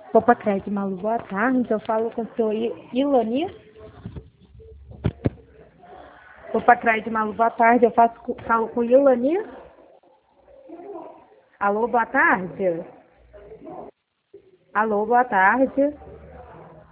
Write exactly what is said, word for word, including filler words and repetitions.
Vou para trás de Malu, boa tarde. Eu falo com o senhor I- Ilani. Vou para trás de Malu, boa tarde. Eu faço, co- falo com Ilani. Alô, boa tarde. Alô, boa tarde.